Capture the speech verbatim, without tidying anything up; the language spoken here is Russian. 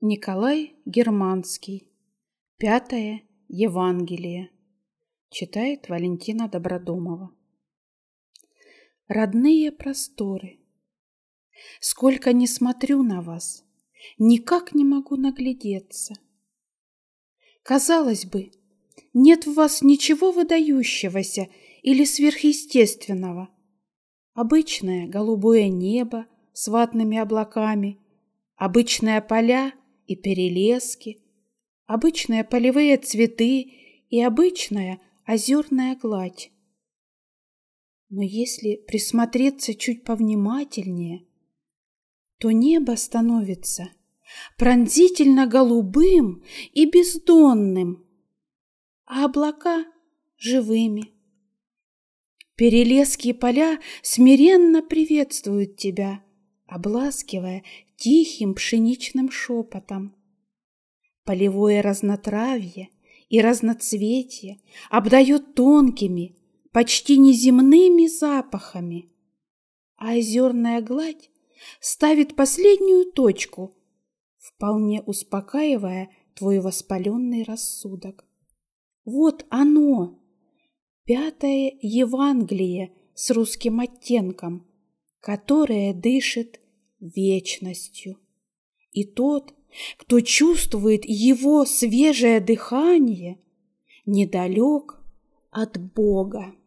Николай Германский. Пятое Евангелие. Читает Валентина Добродомова. Родные просторы, сколько ни смотрю на вас, никак не могу наглядеться. Казалось бы, нет в вас ничего выдающегося или сверхъестественного. Обычное голубое небо с ватными облаками, обычные поля и перелески, обычные полевые цветы и обычная озерная гладь. Но если присмотреться чуть повнимательнее, то небо становится пронзительно голубым и бездонным, а облака — живыми. Перелески и поля смиренно приветствуют тебя, обласкивая тихим пшеничным шепотом. Полевое разнотравье и разноцветие обдает тонкими, почти неземными запахами, а озерная гладь ставит последнюю точку, вполне успокаивая твой воспаленный рассудок. Вот оно, пятое Евангелие с русским оттенком, которое дышит вечностью. И тот, кто чувствует его свежее дыхание, недалек от Бога.